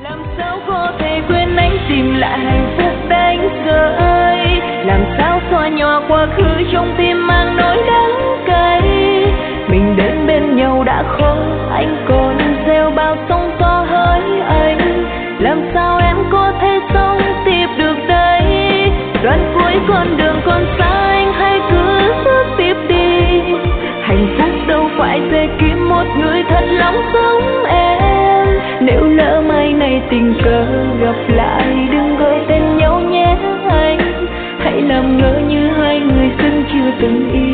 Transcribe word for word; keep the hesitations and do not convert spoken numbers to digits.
Làm sao có thể quên anh, tìm lại hạnh phúc đánh rơi, làm sao xóa nhòa quá khứ trong tim mang nỗi đắng cay. Mình đến bên nhau đã khó, anh còn gieo bao sóng gió hỡi anh, làm sao em có thể sống tiếp được đây. Đoạn cuối con đường còn xa, anh hãy cứ bước tiếp đi. Hạnh phúc đâu phải dễ kiếm một người thật lòng giống em. Nếu lỡ mai này tình cờ gặp lại, đừng gọi tên nhau nhé anh, hãy làm ngỡ như hai người xưa chưa từng yêu.